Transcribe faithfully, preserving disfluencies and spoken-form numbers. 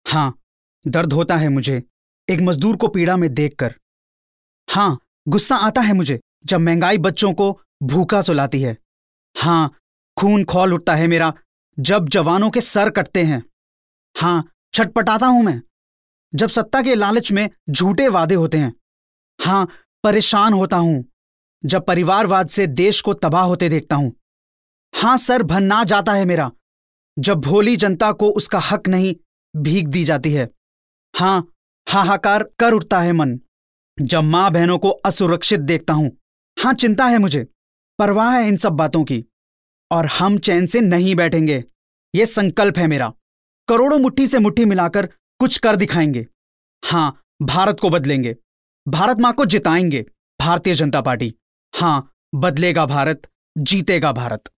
हाँ, दर्द होता है मुझे एक मजदूर को पीड़ा में देखकर। हाँ, गुस्सा आता है मुझे जब महंगाई बच्चों को भूखा सुलाती है। हाँ, खून खौल उठता है मेरा जब जवानों के सर कटते हैं। हाँ, छटपटाता हूं मैं जब सत्ता के लालच में झूठे वादे होते हैं। हाँ, परेशान होता हूं जब परिवारवाद से देश को तबाह होते देखता हूं। हाँ, सर भन्ना जाता है मेरा जब भोली जनता को उसका हक नहीं भीख दी जाती है। हाँ, हाहाकार कर उठता है मन जब मां बहनों को असुरक्षित देखता हूं। हाँ, चिंता है मुझे, परवाह है इन सब बातों की, और हम चैन से नहीं बैठेंगे। ये संकल्प है मेरा। करोड़ों मुट्ठी से मुट्ठी मिलाकर कुछ कर दिखाएंगे। हाँ, भारत को बदलेंगे, भारत मां को जिताएंगे। भारतीय जनता पार्टी। हाँ, बदलेगा भारत, जीतेगा भारत।